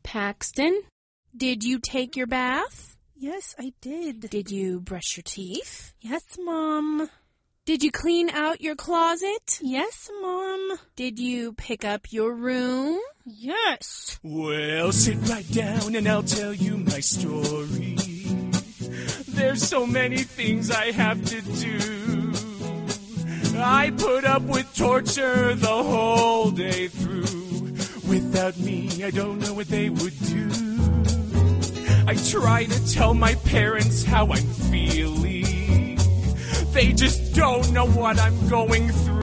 Paxton, did you take your bath? Yes, I did. Did you brush your teeth? Yes, Mom. Did you clean out your closet? Yes, Mom. Did you pick up your room? Yes. Well, sit right down and I'll tell you my story. There's so many things I have to do. I put up with torture the whole day through. Without me, I don't know what they would do. I try to tell my parents how I'm feeling. They just don't know what I'm going through.